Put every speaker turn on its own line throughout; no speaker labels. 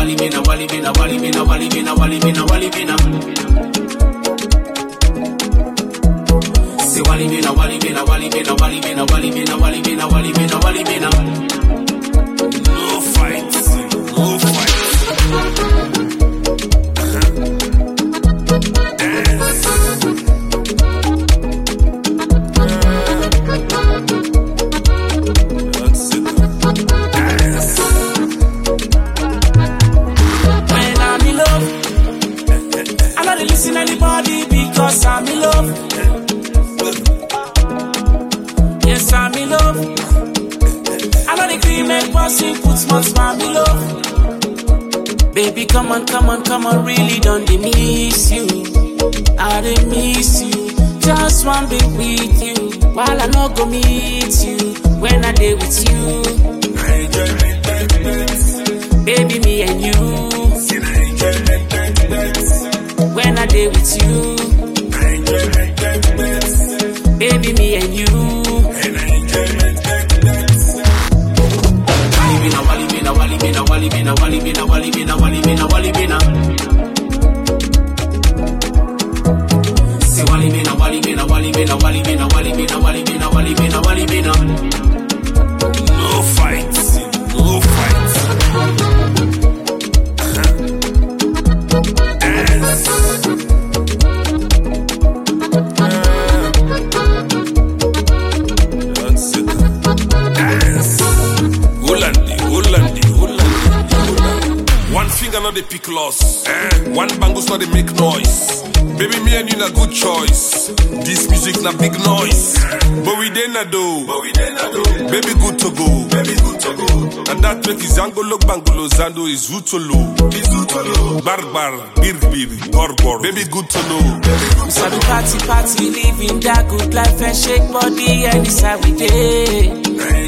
wali mina, wali mina, wali mina, wali mina, wali mina, wali mina. Say wali mina, wali mina, wali mina, wali mina, wali mina, wali mina, wali mina, wali mina. No fights, no fights.
Listen anybody because I'm in love. Yes, I'm in love. I know the green make person put small smile in love. Baby, come on, come on, come on, really don't they miss you? I dey miss you. Just want be with you while I no go meet you. When I dey with you, baby, me and you. When I dey with you, baby, me and you. Wali mina, wali mina, wali mina, wali mina, wali mina, wali mina, wali mina. Say wali mina, wali mina, wali mina, wali mina, wali mina, wali mina, wali mina, wali mina.
No fights, no fights.
One finger not the pick loss. One bangles not the make noise. Baby, me and you na good choice. This music na big noise. But we dey na do. Baby, good to go. And that track is Angolo Bangolo Zando is Zutolo. Barbar, Bir, Gorbor. Baby, good to know.
So the party, living that good life and shake body anytime we day.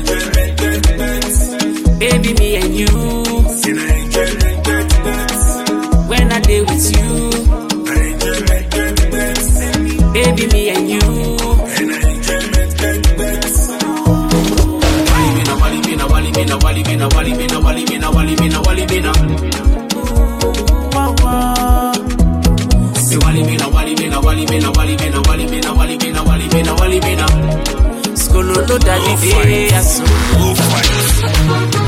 Baby, me and you. When I dey with you, baby, me and you. Wali mina, wali mina, wali mina, wali mina, wali mina, wali mina, wali mina. Say wali mina, wali mina, wali mina, wali mina, wali mina, wali mina, wali mina, wali mina. Skololo daddy dey aso.